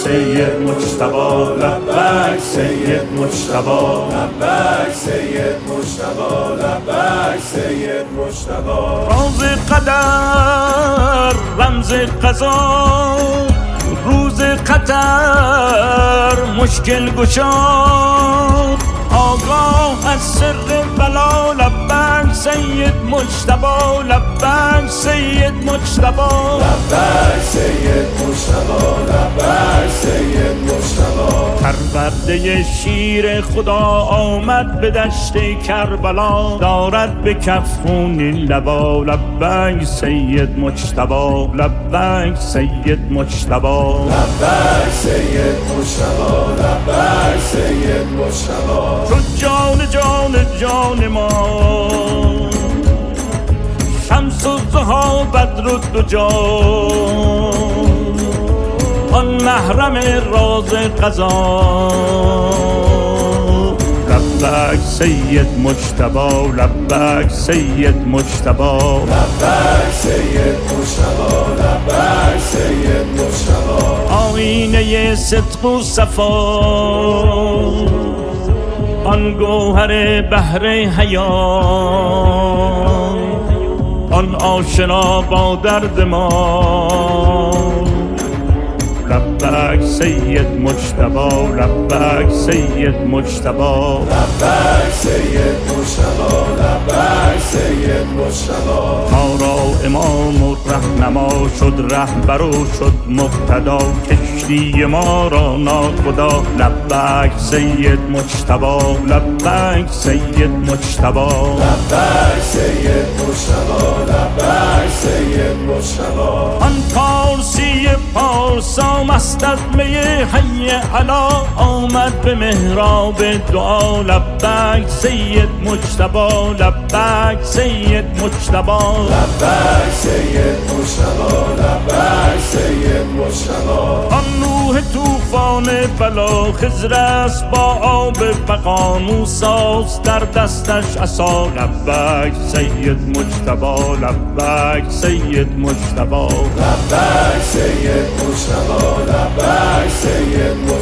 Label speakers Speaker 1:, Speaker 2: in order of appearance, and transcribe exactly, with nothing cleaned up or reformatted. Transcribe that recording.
Speaker 1: سید مجتبی لبیک سید مجتبی لبیک سید مجتبی لبیک سید مجتبی راز قدر رمز قضا روز قطر مشکل گشا آگاه از سر بلا لبیک سید مجتبی لبیک سید مجتبی لبیک سید مجتبی لبیک سید مجتبی پرورده شیر خدا آمد به دشت کربلا دارد به کف خون لبا لبیک سید مجتبی لبیک سید مجتبی لبیک سید مجتبی لبیک سید مجتبی تو جان جان جان ما شمس و ضحی بدر و دجا آن محرم راز قضا لبیک سید مجتبی لبیک سید مجتبی لبیک سید مجتبی لبیک سید مجتبی آینه صدق و صفا آن گوهر بحر حیا آن آشنا با درد ما لبیک سید مجتبی لبیک سید مجتبی لبیک سید مجتبی لبیک سید مجتبی ما را امام و رهنما شد رهبر و شد مقتدا کشتی ما را ناخدا لبیک سید مجتبی لبیک سید مجتبی لبیک سید مجتبی لبیک سید مجتبی آن پارسی پارسا مست از می حی علا آمد به محراب دعا لبیک سید مجتبی لبیک سید مجتبی لبیک سید مجتبی لبیک سید مجتبی آن نوح طوفان بلا خضر است با آب بقا موسی در دستش عصا لبیک سید مجتبی لبیک سید مجتبی لبیک سید مجتبی لبیک سید مجتبی